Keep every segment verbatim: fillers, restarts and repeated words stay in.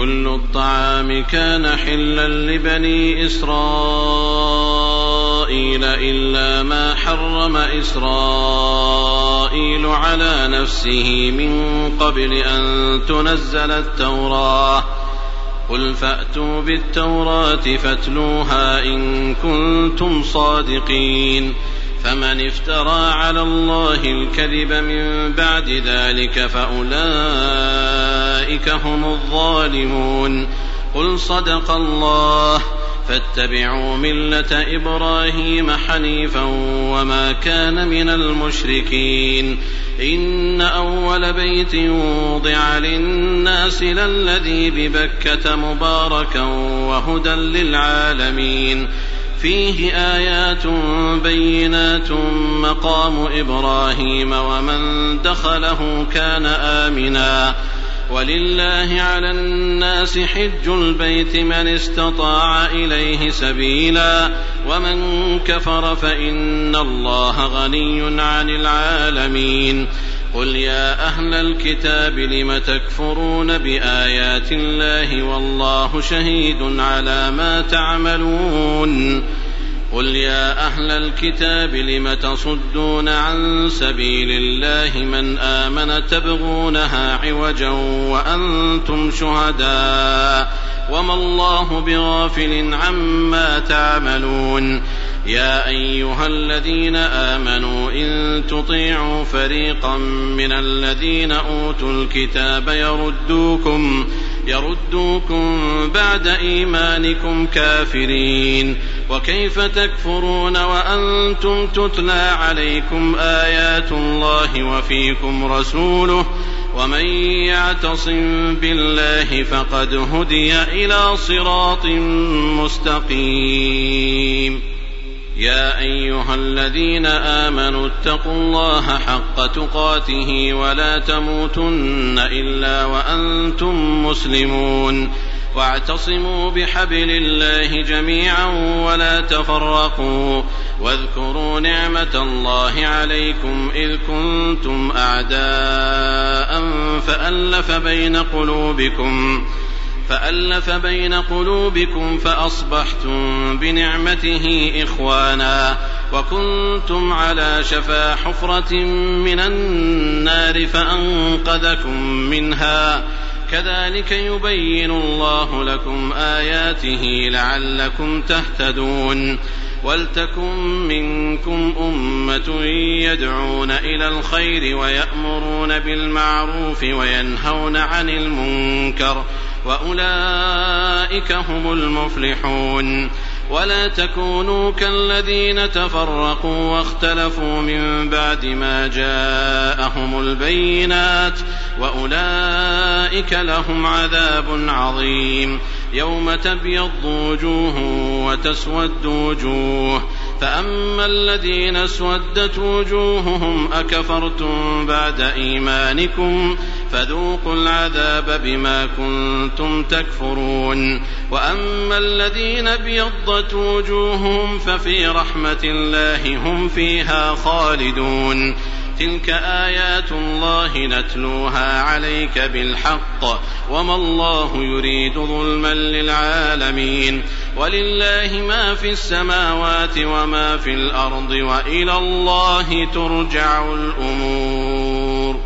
كل الطعام كان حلا لبني إسرائيل إلا ما حرم إسرائيل على نفسه من قبل أن تنزل التوراة قل فأتوا بالتوراة فاتلوها إن كنتم صادقين فمن افترى على الله الكذب من بعد ذلك فأولئك هم الظالمون قل صدق الله فاتبعوا ملة إبراهيم حنيفا وما كان من المشركين إن أول بيت وضع للناس للذي ببكة مباركا وهدى للعالمين فيه آيات بينات مقام إبراهيم ومن دخله كان آمنا ولله على الناس حج البيت من استطاع إليه سبيلا ومن كفر فإن الله غني عن العالمين قل يا أهل الكتاب لم تكفرون بآيات الله والله شهيد على ما تعملون قل يا أهل الكتاب لم تصدون عن سبيل الله من آمن تبغونها عوجا وأنتم شهداء وما الله بغافل عما تعملون يا أيها الذين آمنوا إن تطيعوا فريقا من الذين أوتوا الكتاب يردوكم يردوكم بعد إيمانكم كافرين وكيف تكفرون وأنتم تتلى عليكم آيات الله وفيكم رسوله ومن يعتصم بالله فقد هدي إلى صراط مستقيم يا أيها الذين آمنوا اتقوا الله حق تقاته ولا تموتن إلا وأنتم مسلمون واعتصموا بحبل الله جميعا ولا تفرقوا واذكروا نعمة الله عليكم إذ كنتم أعداء فألف بين قلوبكم فألف بين قلوبكم فأصبحتم بنعمته إخوانا وكنتم على شفا حفرة من النار فأنقذكم منها كذلك يبين الله لكم آياته لعلكم تهتدون ولتكن منكم أمة يدعون إلى الخير ويأمرون بالمعروف وينهون عن المنكر وأولئك هم المفلحون ولا تكونوا كالذين تفرقوا واختلفوا من بعد ما جاءهم البينات وأولئك لهم عذاب عظيم يوم تبيض وجوه وتسود وجوه فأما الذين اسودت وجوههم أكفرتم بعد إيمانكم فذوقوا العذاب بما كنتم تكفرون وأما الذين ابيضت وجوههم ففي رحمة الله هم فيها خالدون تلك آيات الله نتلوها عليك بالحق وما الله يريد ظلما للعالمين ولله ما في السماوات وما في الأرض وإلى الله ترجع الأمور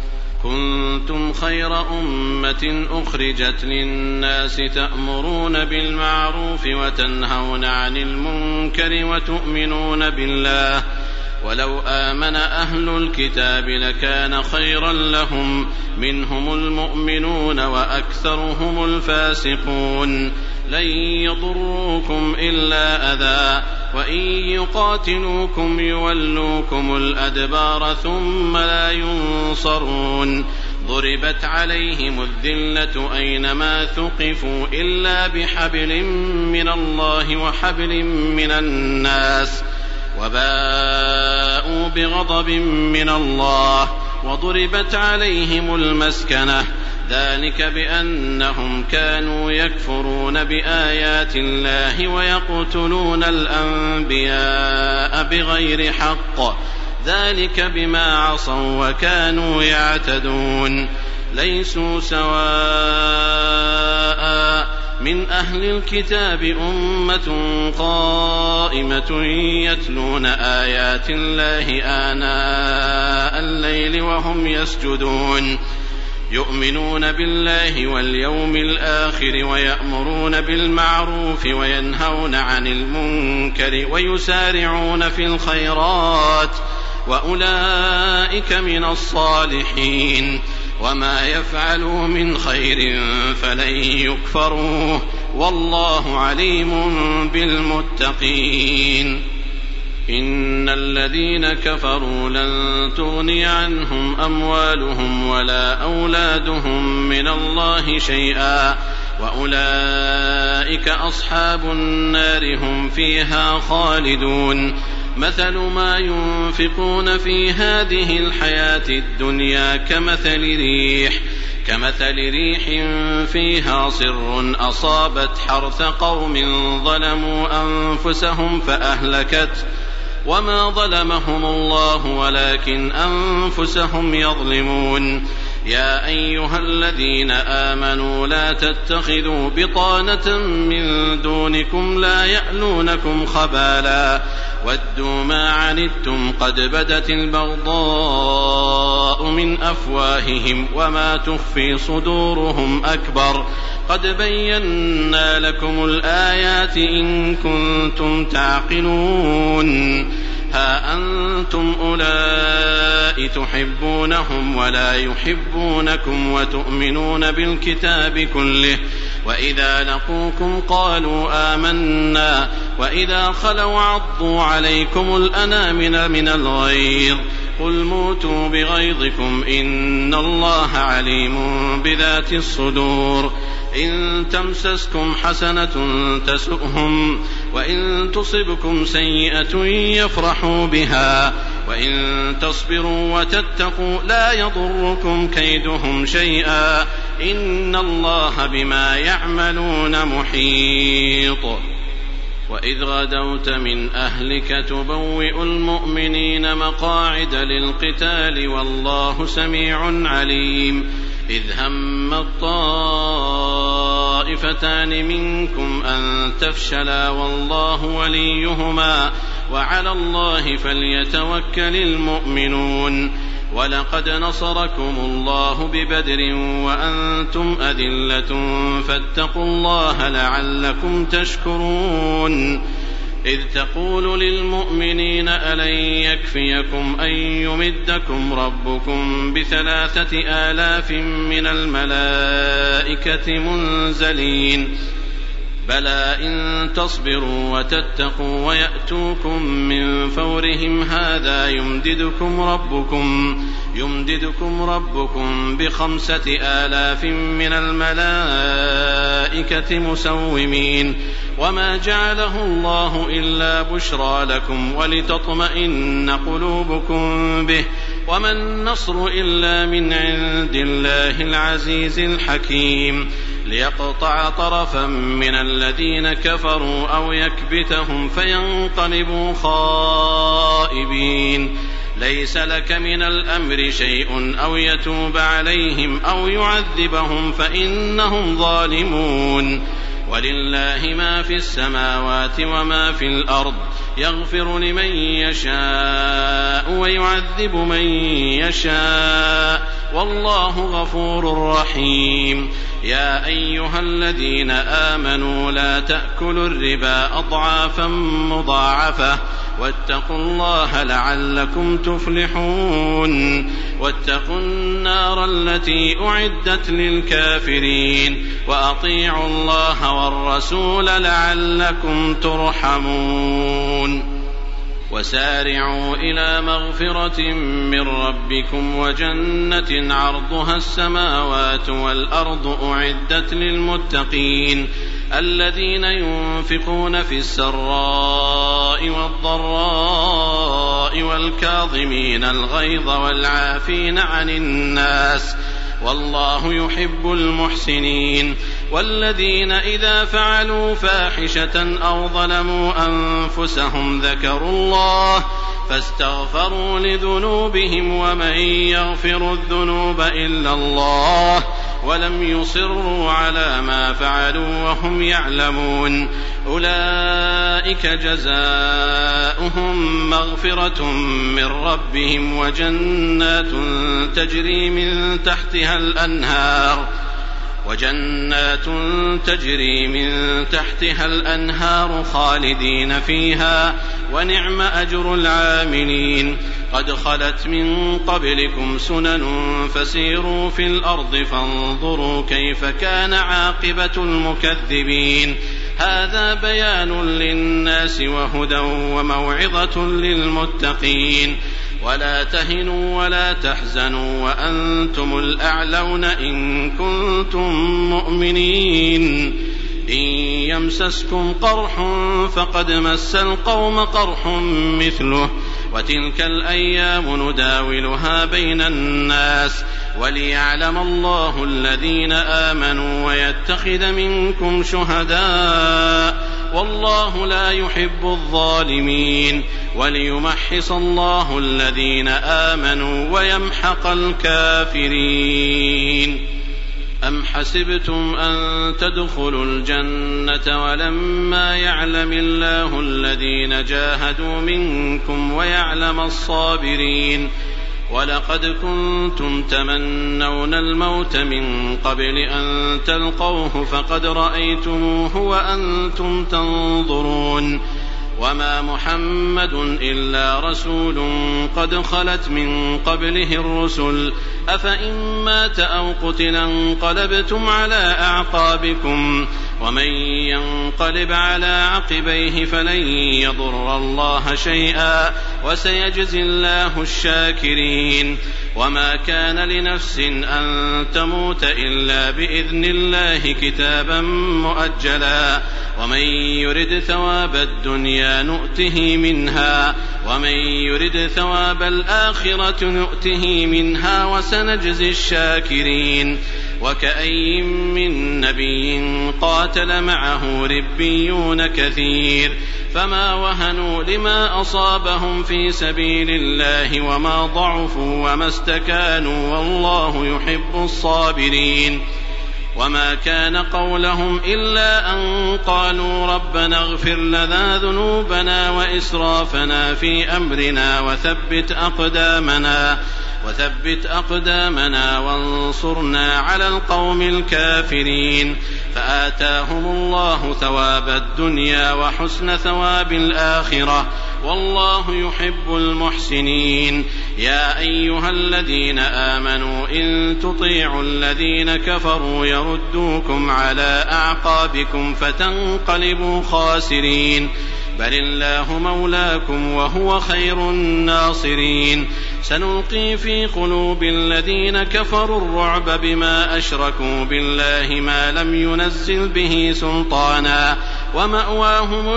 كنتم خير أمة أخرجت للناس تأمرون بالمعروف وتنهون عن المنكر وتؤمنون بالله ولو آمن أهل الكتاب لكان خيرا لهم منهم المؤمنون وأكثرهم الفاسقون لن يضروكم إلا أذى وإن يقاتلوكم يولوكم الأدبار ثم لا ينصرون ضربت عليهم الذلة أينما ثقفوا إلا بحبل من الله وحبل من الناس وباءوا بغضب من الله وضربت عليهم المسكنة ذلك بأنهم كانوا يكفرون بآيات الله ويقتلون الأنبياء بغير حق ذلك بما عصوا وكانوا يعتدون ليسوا سواء من أهل الكتاب أمة قائمة يتلون آيات الله آناء الليل وهم يسجدون يؤمنون بالله واليوم الآخر ويأمرون بالمعروف وينهون عن المنكر ويسارعون في الخيرات وأولئك من الصالحين وما يفعلوا من خير فلن يكفروه والله عليم بالمتقين. إن الذين كفروا لن تغني عنهم أموالهم ولا أولادهم من الله شيئا وأولئك أصحاب النار هم فيها خالدون. مثل ما ينفقون في هذه الحياة الدنيا كمثل ريح كمثل ريح فيها صر أصابت حرث قوم ظلموا أنفسهم فأهلكت وما ظلمهم الله ولكن أنفسهم يظلمون. يا أيها الذين آمنوا لا تتخذوا بطانة من دونكم لا يألونكم خبالا ودوا ما عنتم قد بدت البغضاء من أفواههم وما تخفي صدورهم أكبر قد بينا لكم الآيات إن كنتم تعقلون. ها أنتم أولئك تحبونهم ولا يحبونكم وتؤمنون بالكتاب كله وإذا لقوكم قالوا آمنا وإذا خلوا عضوا عليكم الأنامل من الغيظ قل موتوا بغيظكم إن الله عليم بذات الصدور. إن تمسسكم حسنة تسؤهم وإن تصبكم سيئة يفرحوا بها وإن تصبروا وتتقوا لا يضركم كيدهم شيئا إن الله بما يعملون محيط. وإذ غدوت من أهلك تبوئ المؤمنين مقاعد للقتال والله سميع عليم. إذ هم الطائفتان منكم أن تفشلا والله وليهما وعلى الله فليتوكل المؤمنون. ولقد نصركم الله ببدر وأنتم أذلة فاتقوا الله لعلكم تشكرون. إذ تقول للمؤمنين ألن يكفيكم أن يمدكم ربكم بثلاثة آلاف من الملائكة منزلين بلى إن تصبروا وتتقوا ويأتوكم من فورهم هذا يمددكم ربكم يمددكم ربكم بخمسة آلاف من الملائكة مسومين وما جعله الله إلا بشرى لكم ولتطمئن قلوبكم به وما النصر إلا من عند الله العزيز الحكيم. ليقطع طرفا من الذين كفروا أو يكبتهم فينقلبوا خائبين. ليس لك من الأمر شيء أو يتوب عليهم أو يعذبهم فإنهم ظالمون. ولله ما في السماوات وما في الأرض يغفر لمن يشاء ويعذب من يشاء والله غفور رحيم. يا أيها الذين آمنوا لا تأكلوا الربا أضعافا مضاعفة واتقوا الله لعلكم تفلحون. واتقوا النار التي أعدت للكافرين وأطيعوا الله والرسول لعلكم ترحمون. وسارعوا إلى مغفرة من ربكم وجنة عرضها السماوات والأرض أعدت للمتقين الذين ينفقون في السراء والضراء والكاظمين الغيظ والعافين عن الناس والله يحب المحسنين. والذين إذا فعلوا فاحشة أو ظلموا أنفسهم ذكروا الله فاستغفروا لذنوبهم ومن يغفر الذنوب إلا الله ولم يصروا على ما فعلوا وهم يعلمون أولئك جزاؤهم مغفرة من ربهم وجنات تجري من تحتها الأنهار وجنات تجري من تحتها الأنهار خالدين فيها ونعم أجر العاملين قد خلت من قبلكم سنن فسيروا في الأرض فانظروا كيف كان عاقبة المكذبين هذا بيان للناس وهدى وموعظة للمتقين ولا تهنوا ولا تحزنوا وأنتم الأعلون إن كنتم مؤمنين إن يمسسكم قرح فقد مس القوم قرح مثله وتلك الأيام نداولها بين الناس وليعلم الله الذين آمنوا ويتخذ منكم شهداء والله لا يحب الظالمين وليمحص الله الذين آمنوا ويمحق الكافرين أم حسبتم أن تدخلوا الجنة ولما يعلم الله الذين جاهدوا منكم ويعلم الصابرين ولقد كنتم تمنون الموت من قبل أن تلقوه فقد رأيتموه وأنتم تنظرون وما محمد إلا رسول قد خلت من قبله الرسل أفإن مات أو قتل انقلبتم على أعقابكم ومن ينقلب على عقبيه فلن يضر الله شيئا وسيجزي الله الشاكرين وما كان لنفس أن تموت إلا بإذن الله كتابا مؤجلا ومن يرد ثواب الدنيا نؤته منها ومن يرد ثواب الآخرة نؤته منها وسنجزي الشاكرين وكأي من نبي قاتل معه ربيون كثير فما وهنوا لما أصابهم في سبيل الله وما ضعفوا وما استكانوا والله يحب الصابرين وما كان قولهم إلا أن قالوا ربنا اغفر لنا ذنوبنا وإسرافنا في أمرنا وثبت أقدامنا وثبت أقدامنا وانصرنا على القوم الكافرين فآتاهم الله ثواب الدنيا وحسن ثواب الآخرة والله يحب المحسنين يا أيها الذين آمنوا إن تطيعوا الذين كفروا يردوكم على أعقابكم فتنقلبوا خاسرين بل الله مولاكم وهو خير الناصرين سنلقي في قلوب الذين كفروا الرعب بما أشركوا بالله ما لم ينزل به سلطانا ومأواهم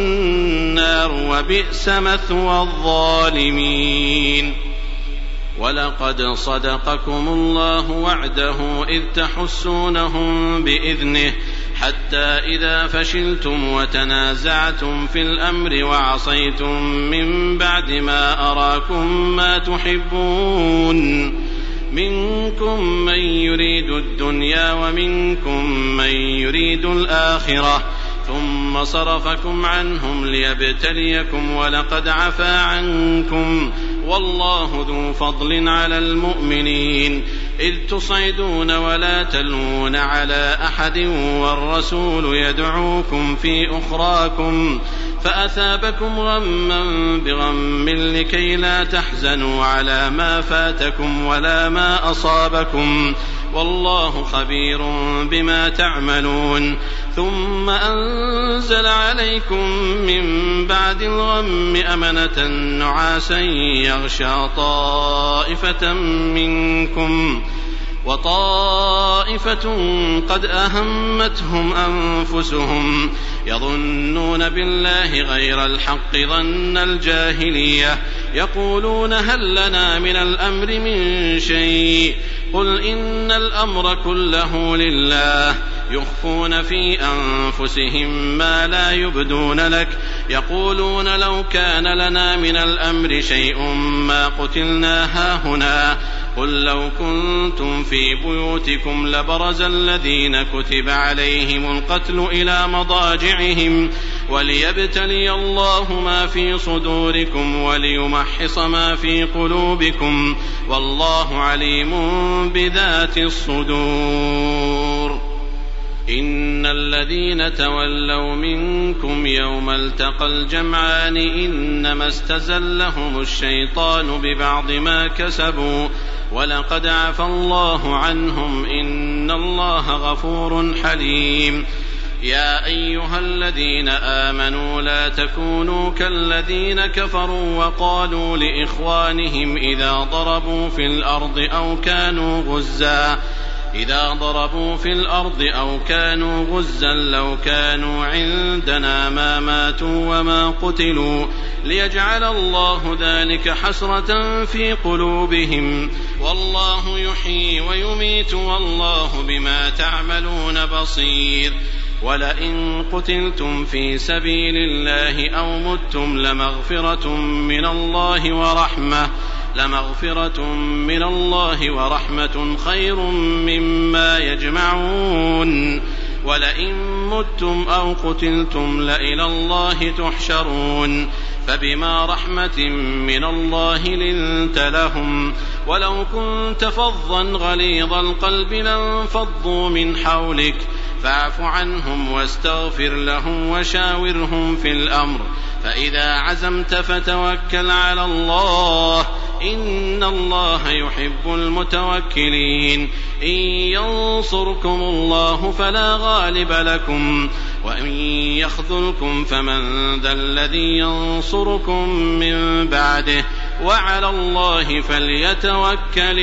النار وبئس مثوى الظالمين ولقد صدقكم الله وعده إذ تحسونهم بإذنه حتى إذا فشلتم وتنازعتم في الأمر وعصيتم من بعد ما أراكم ما تحبون منكم من يريد الدنيا ومنكم من يريد الآخرة ثم صرفكم عنهم ليبتليكم ولقد عفا عنكم والله ذو فضل على المؤمنين إذ تصعدون ولا تلوون على أحد والرسول يدعوكم في أخراكم فأثابكم غما بغم لكي لا تحزنوا على ما فاتكم ولا ما أصابكم والله خبير بما تعملون ثم أنزل عليكم من بعد الغم أمنة نعاسا يغشى طائفة منكم وطائفة قد أهمتهم أنفسهم يظنون بالله غير الحق ظن الجاهلية يقولون هل لنا من الأمر من شيء قل إن الأمر كله لله يخفون في أنفسهم ما لا يبدون لك يقولون لو كان لنا من الأمر شيء ما قتلنا هاهنا قل لو كنتم في بيوتكم لبرز الذين كتب عليهم القتل إلى مضاجعهم وليبتلي الله ما في صدوركم وليمحص ما في قلوبكم والله عليم بذات الصدور. إن الذين تولوا منكم يوم التقى الجمعان إنما استزلهم الشيطان ببعض ما كسبوا ولقد عفى الله عنهم إن الله غفور حليم. يا أيها الذين آمنوا لا تكونوا كالذين كفروا وقالوا لإخوانهم إذا ضربوا في الأرض أو كانوا غزا إذا ضربوا في الأرض أو كانوا غزا لو كانوا عندنا ما ماتوا وما قتلوا ليجعل الله ذلك حسرة في قلوبهم والله يحيي ويميت والله بما تعملون بصير. ولئن قتلتم في سبيل الله أو متم لمغفرة من الله ورحمة لمغفرة من الله ورحمة خير مما يجمعون. ولئن متم أو قتلتم لإلى الله تحشرون. فبما رحمة من الله لنت لهم ولو كنت فظا غليظ القلب لانفضوا من حولك فاعف عنهم واستغفر لهم وشاورهم في الأمر فإذا عزمت فتوكل على الله إن الله يحب المتوكلين. إن ينصركم الله فلا غالب لكم وإن يخذلكم فمن ذا الذي ينصركم من بعده وعلى الله فليتوكل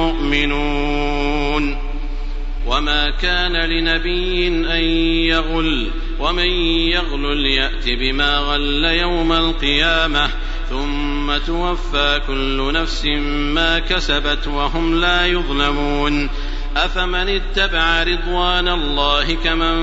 المؤمنون. وما كان لنبي أن يغل ومن يغل يأت بما غل يوم القيامة ثم توفى كل نفس ما كسبت وهم لا يظلمون. أفمن اتبع رضوان الله كمن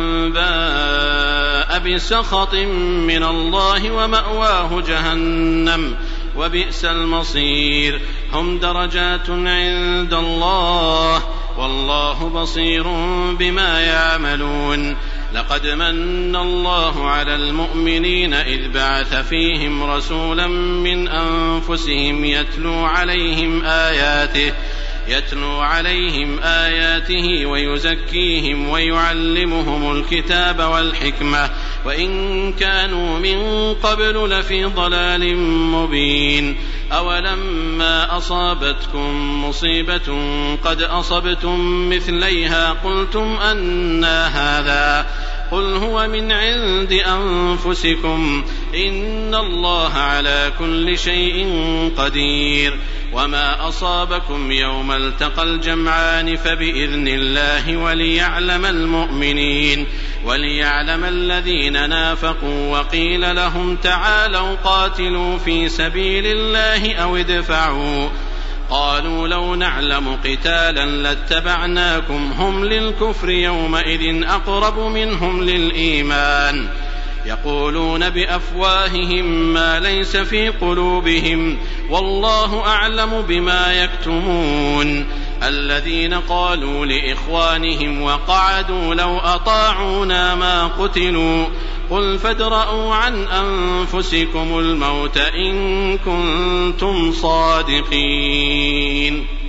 باء بسخط من الله ومأواه جهنم وبئس المصير. هم درجات عند الله والله بصير بما يعملون. لقد من الله على المؤمنين إذ بعث فيهم رسولا من أنفسهم يتلو عليهم آياته يتلو عليهم آياته ويزكيهم ويعلمهم الكتاب والحكمة وإن كانوا من قبل لفي ضلال مبين. أولما أصابتكم مصيبة قد أصبتم مثليها قلتم أنى هذا قل هو من عند أنفسكم إن الله على كل شيء قدير. وما أصابكم يوم التقى الجمعان فبإذن الله وليعلم المؤمنين وليعلم الذين نافقوا وقيل لهم تعالوا قاتلوا في سبيل الله أو ادفعوا قالوا لو نعلم قتالا لاتبعناكم هم للكفر يومئذ أقرب منهم للإيمان يقولون بأفواههم ما ليس في قلوبهم والله أعلم بما يكتمون. الذين قالوا لإخوانهم وقعدوا لو أطاعونا ما قتلوا قل فادرءوا عن أنفسكم الموت إن كنتم صادقين.